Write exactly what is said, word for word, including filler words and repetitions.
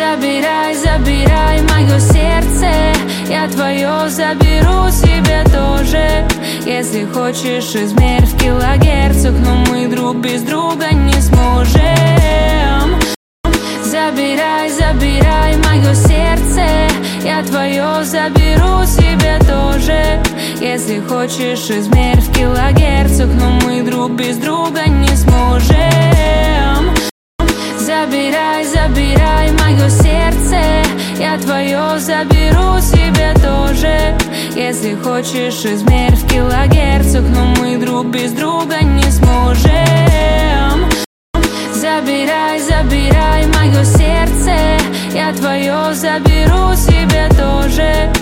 Забирай, забирай мое сердце, я твое заберу себе тоже. Если хочешь, измерь в килогерцах, но мы друг без друга не сможем. Забирай, забирай мое сердце, я твое заберу себе тоже. Если хочешь, измерь в килогерцах, но мы друг без друга не сможем. Забирай, забирай мое сердце, я твое заберу себе тоже. Если хочешь, измерь в килогерцах, но мы друг без друга не сможем. Забирай, забирай мое сердце, я твое заберу себе тоже.